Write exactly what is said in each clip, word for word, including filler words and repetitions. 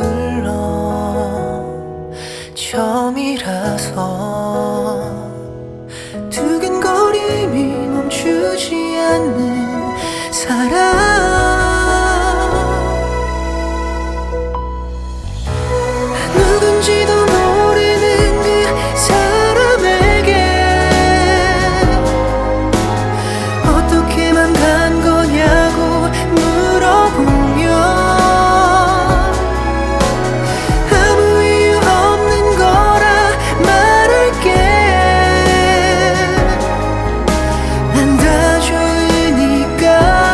흘러 처음이라서 두근거림이 멈추지 않는 사랑. 누군지도 모르는 그 사람에게 어떻게만 간 거냐고 물어보면 아무 이유 없는 거라 말할게. 난 다 좋으니까,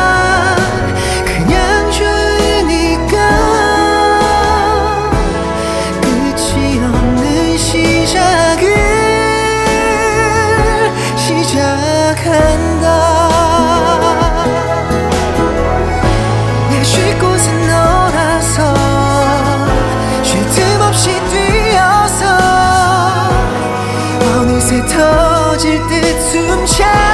그냥 좋으니까. 끝이 없는 시작을 시작한다. 내가 쉴 곳은 너라서 쉴 틈 없이 뛰어서 어느새 터질 듯 숨차